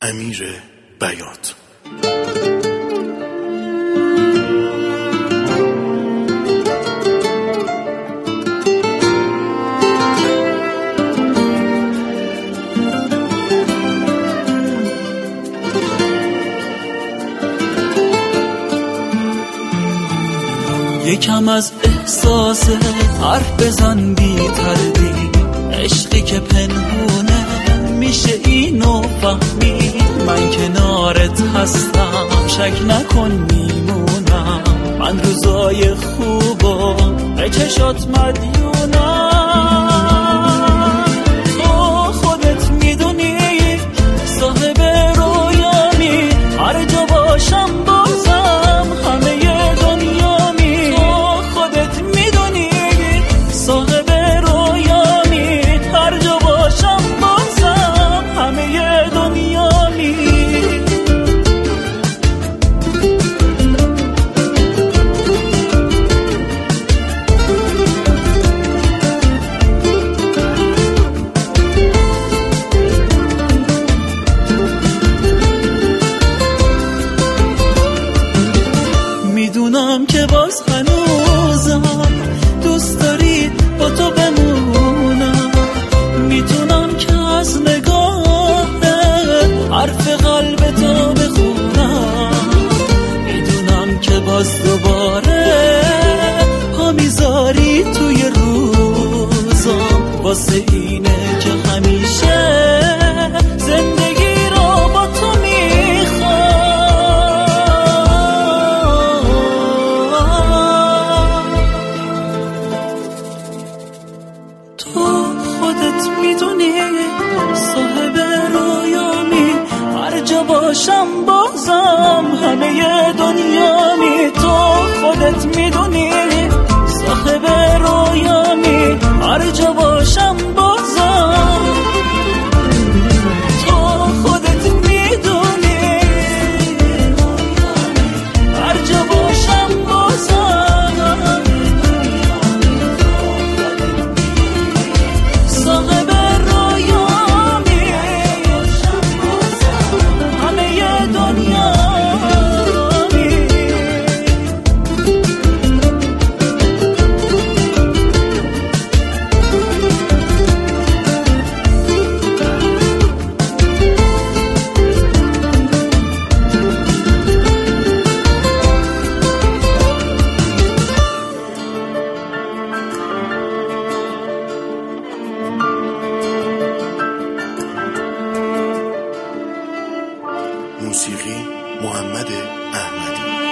امیر بیات. یکم از احساس حرف بزن بی تردید، عشقی که پنهونه میشه اینو فهمید. من کنارت هستم، شک نکن میمونم. من روزای خوبا به چشات مدیونم. تو خودت میدونی صاحب رویامی، هر جا باشم بازم همه دنیامی. تو خودت میدونی صاحب رویامی، هر جا باشم بازم همه دنیامی. میدونم که باز هنوزم دوست داری با تو بمونم. میتونم که از نگاه حرف قلب تو بخونم. میدونم که باز دوباره پا میذاری توی روزم، واسه اینه که همیشه زندگی رو با تو صاحب رویامی، هر جا باشم بازم همه دنیامی. تو خودت میدونی صاحب رویامی، هر جا باشم بازم. تو خودت میدونی هر جا باشم بازم. صاحب موسیقی محمد احمدی.